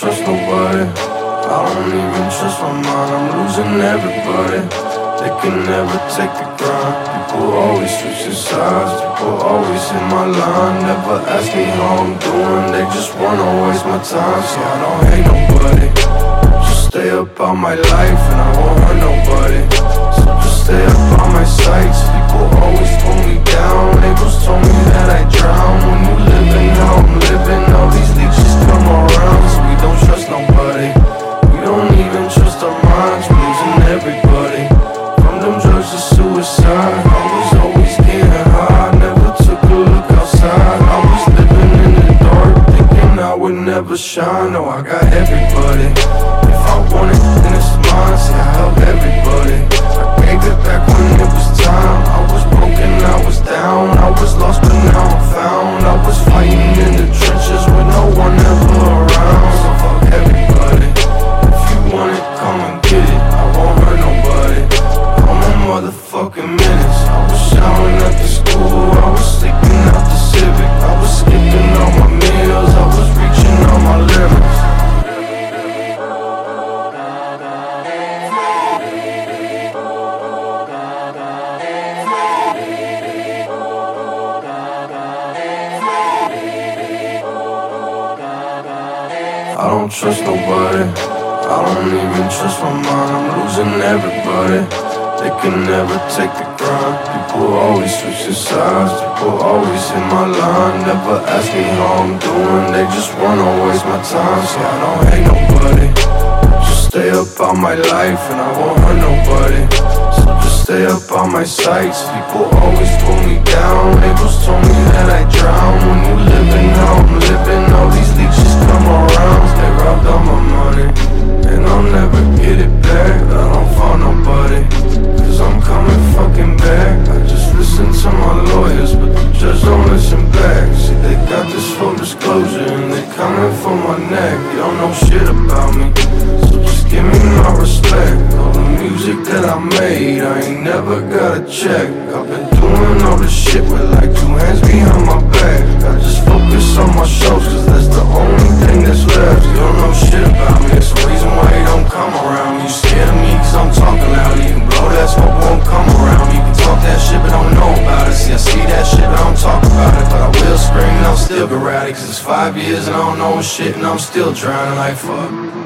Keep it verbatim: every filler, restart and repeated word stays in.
trust nobody. I don't even trust my mind, I'm losing everybody. They can never take the grind. People always switching sides, people always in my line. Never ask me how I'm doing, they just wanna waste my time. See, I don't hate nobody, just stay up on my life and I won't hurt nobody. So just stay up on my sights. People always pull me down, labels told me that I drown. When you living how I'm living, all these leeches come around. So we don't trust nobody, we don't even trust our minds. We're losing everybody, from them drugs to suicide. I was always getting high, never took a look outside. I was living in the dark, thinking I would never shine. No, I got everybody, if I want it, then it's mine. See, I help everybody, I gave it back when it was time. I was broken, I was down, I was lost but now I'm found. I was fighting in the trenches with no one ever around. So fuck everybody, if you want it, come and get it. I won't hurt nobody, I'm a motherfucking menace. I was showering at the school, I was sleeping out the Civic. I was skipping all my meals, I was reaching all my limits. I don't trust nobody, I don't even trust my mind. I'm losing everybody, they can never take the grind. People always switching sides, people always in my line. Never ask me how I'm doing, they just wanna waste my time. See, I don't hate nobody, just stay up on my life and I won't hurt nobody. So just stay up on my sights. People always pull me down, labels told me that I drown. When you living how I'm living, all these leeches come around. They robbed all my money, and I'll never get it back. I don't fall nobody, cause I'm coming fucking back. I just listen to my lawyers, but the judge don't listen back. See, they got this full disclosure and they coming for my neck. They don't know shit about me, so just give me my respect. All the music that I made, I ain't never got a check. I've been doing all this shit with like two hands behind my back. I just focus on my shows, cause that's the only thing that's left. You don't know shit about me, it's the reason why you don't come around me. You scared of me cause I'm talking loud. You can blow that smoke, won't come around me. You can talk that shit but don't know about it. See, I see that shit but I don't talk about it. But I will scream and I'll still be rowdy, cause it's five years and I don't know shit and I'm still drowning like fuck.